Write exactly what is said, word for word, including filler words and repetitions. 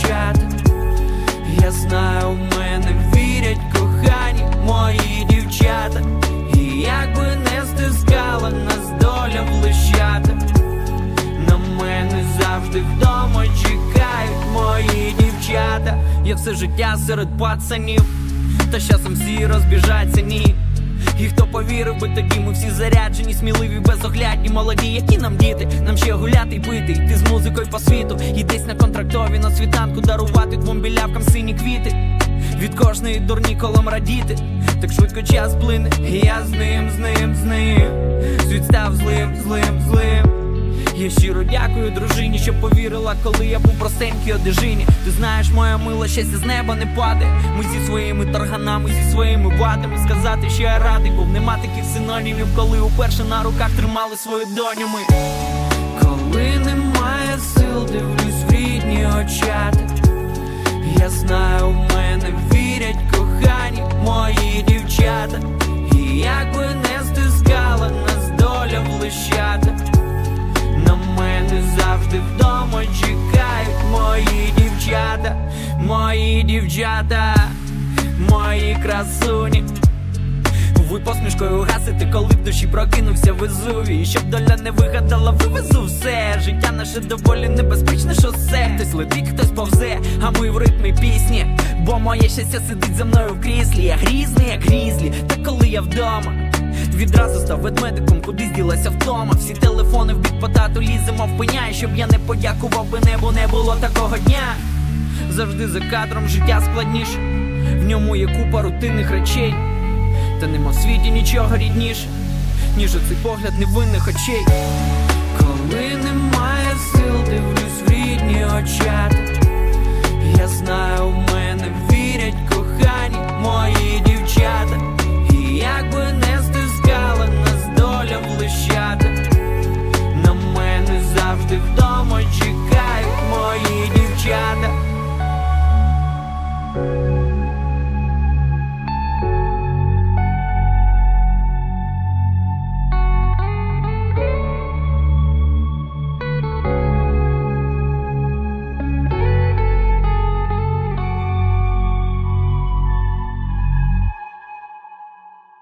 очата. Я знаю, в мене вірять кохані мої дівчата. І як би не стискала нас доля в лищата, на мене завжди вдома чекають мої дівчата. Я все життя серед пацанів, та з часом всі розбіжаться, ні. І хто повірив би тоді, ми всі заряджені, сміливі, безоглядні, молоді, які нам діти. Нам ще гуляти й пити, йти з музикою по світу. І десь на контрактові на світанку дарувати двом білявкам сині квіти. Від кожної дурні колом радіти, так швидко час плине, і я з ним, з ним, з ним. Світ став злим, злим, злим. Я щиро дякую дружині, що повірила, коли я був простенький одежині. Ти знаєш, моя мила, щастя з неба не падає. Ми зі своїми тарганами, зі своїми вадами. Сказати, що я радий, бо нема таких синонімів, коли уперше на руках тримали свою доню ми. Коли немає сил, дивлюсь в рідні очата. Я знаю, в мене вірять кохані мої дівчата. І як би не стискала нас доля в лищата, на мене завжди вдома чекають мої дівчата. Мої дівчата, мої красуні. Ви посмішкою гасите, коли в душі прокинувся Везувій. І щоб доля не вигадала, вивезу все. Життя наше доволі небезпечне шосе. Хтось летить, хтось повзе, а ми в ритмі пісні. Бо моє щастя сидить за мною в кріслі. Я грізний, як грізлі, та коли я вдома, відразу став ведмедиком, куди зділася втома. Всі телефони в бік по тату ліземо в пеня. І щоб я не подякував би небу, не було такого дня. Завжди за кадром життя складніше, в ньому є купа рутинних речей. Та нема в світі нічого рідніше, ніж оцей погляд невинних очей. Коли немає сил, дивлюсь в рідні очата. Я знаю, в мене вірять кохані мої дівчата.